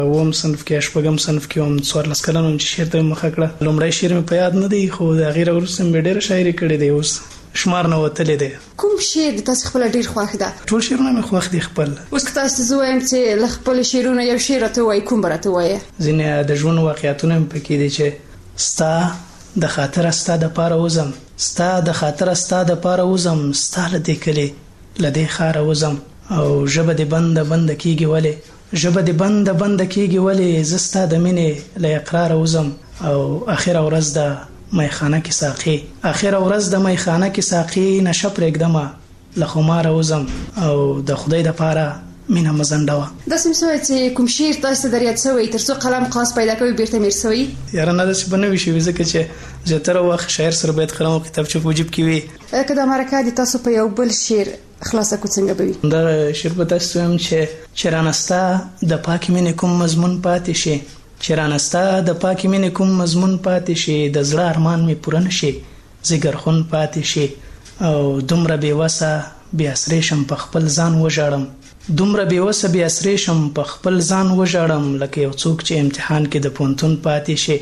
اوم صنف کې شپږم صنف کې هم 14 کلن هم چې شعر ته مخه کړه. لومړی شعر مې په یاد نه دی خو د غیر ورسره مې ډېر شاعري کړې دی، اوس شمار نه وتلې دی. کوم شعر تاسو خپل ډیر خوښ ده؟ ټول شعرونه مې خوښ دي خپل. اوس که تاسو زویم چې ل خپل شعرونه یو شعر ته وای کوم برته وای؟ ځینې د ژوند واقعیتونه پکې دي چې ستا د خاطر ستا د پاره وزم، ستا د خاطر ستا د پاره وزم، ستا له دې کلی له دې خاره وزم، او ژبه دې بند کیږي ولې، ژبه دې بند کیږي ولې، زستا د مینې له اقرار وزم، او اخر ورځ د میخانه کې ساقي، اخر ورځ د میخانه کې ساقي، نشه پرېږدمه له خماره وزم، او د خدای د پاره مینه مزنده وه. داسې مسوی چې کوم شعر تاسو ته در یاد شوی تر څو قلم خاص پیدا کوي بیرته میر شوی؟ یاره نه داسې به نه وي شوي، ځکه چې زیاتره وخت شاعر سره باید قلم او کتابچه په جیب کې وي. که دا مرکه دي تاسو په یو بل شعر خلاصه کو څنګه به وي؟ دا شعر به تاسو هم چې رانستا د پاک مینې کوم مضمون پاتې شي، چې رانستا د پاک مینې کوم مضمون پاتې شي، د زړه ارمان مې پوره نشي زیګرخون پاتې شي، او دومره بېوسه بې اسرې شم په خپل ځان وژاړم، دومره بېوسه بې اسرې شم په خپل ځان وژاړم، لکه یو څوک چې امتحان کې د پوهنتون پاتې شي.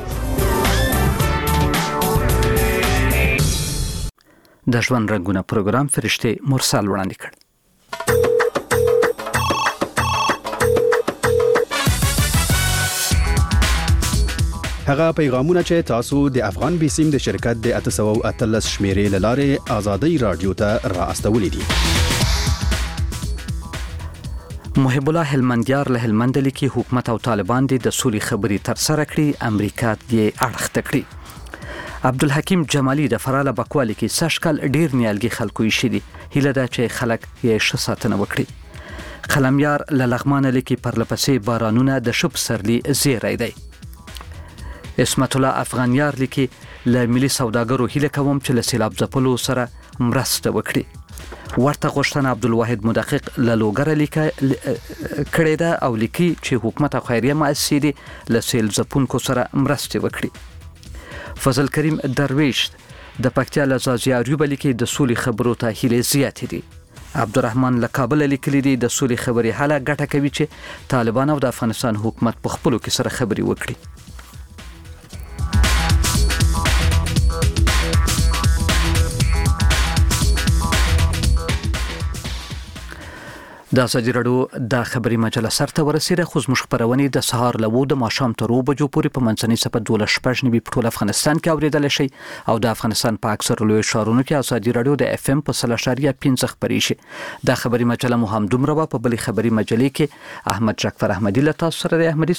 د ژوند رنګونه پروګرام فرشته مرسل وړاندې کړ. هغه پیغامونه چې تاسو د افغان بیسیم د شرکت د 813 شمیرې لاره آزادۍ رادیو ته را استولې دي. محب الله هلمندیار له هلمند لیکي حکومت او طالبان د سولې خبرې تر سره کړي، امریکا یې اړخ تکړي. عبدالحکیم جمالی د فراله بکوالی کې سشکل ډیر نیالګي خلکو یې شدي، هیله ده چې خلک یې ښه ساتنه وکړي. قلمیار له لغمان لیکي پرلپسې بارانونه د شپ سرلی زیری دی. اسمت الله افغانیار لیکي له ملي سوداګرو هیله کوم چې له سیلاب ځپلو سره مرسته وکړي. ورته غوښتنه عبدالواحد مدقق له لوګره کړې ده او لیکي چې حکومت او خیریه مؤسسې دي له سیل ځپونکو سره مرسته وکړي. فضل کریم درویش د پکتیا له زازیاریوب لیکي د سولې خبرو ته هیله زیاتې دي. عبدالرحمن له کابل لیکلي دي د سولې خبرې حاله ګټه کوي چې طالبان او د افغانستان حکومت په خپلو کې سره خبرې وکړي. د ازادي راډیو د خبري مجله سرته ورسیده، خو زموږ خبرونه د سهار له 2 د ماښام تر 2 بجو پورې په منځنۍ سپه 12 نوي په ټول افغانستان کې اوریدل شي، او د افغانستان په اکثر لوی ښارونو کې ازادي راډیو د اف ام په 0.5 خبري شي. د خبري مجله مو هم دومره په بلې خبري مجلې کې احمد جعفر احمدی له تاسو سره د احمدي